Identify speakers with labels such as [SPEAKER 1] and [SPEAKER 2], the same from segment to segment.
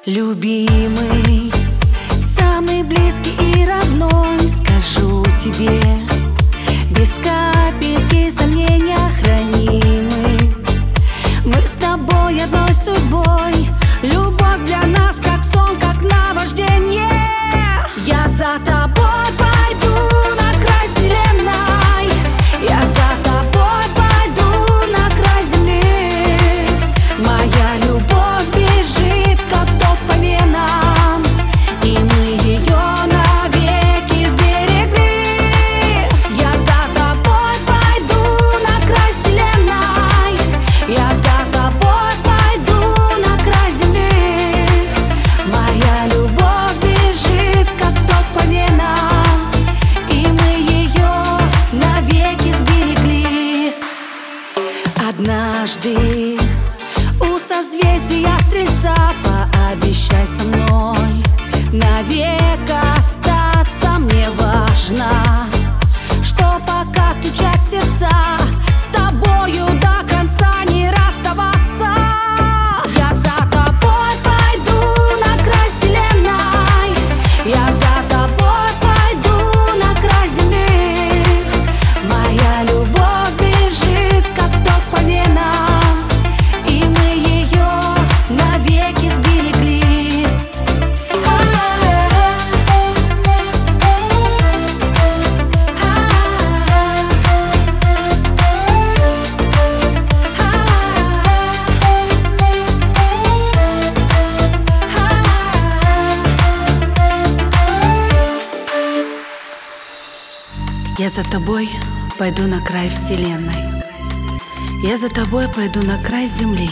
[SPEAKER 1] Любимый, самый близкий и родной, скажу тебе, без капельки сомнения хранимый. Мы с тобой одной судьбой, любовь для нас как сон, как наваждение. Я за тобой пойду на край вселенной, я за тобой пойду на край земли. Моя любовь бежит, как ток по венам, и мы ее навеки сберегли. Я за тобой пойду на край вселенной, я за тобой пойду на край земли. Моя любовь бежит, как ток по венам, и мы ее навеки сберегли. Однажды у созвездия Стрельца пообещай со мной навек остаться. Мне важно, что пока стучат сердца, с тобою до конца не расставаться. Я за тобой пойду на край вселенной, я за тобой пойду на край земли. Моя любовь бежит, как ток по венам, и мы ее навеки сберегли. Я за тобой пойду на край вселенной, я за тобой пойду на край земли.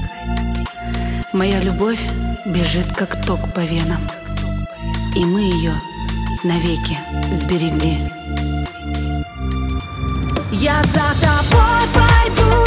[SPEAKER 1] Моя любовь бежит, как ток по венам, и мы ее навеки сберегли. Я за тобой пойду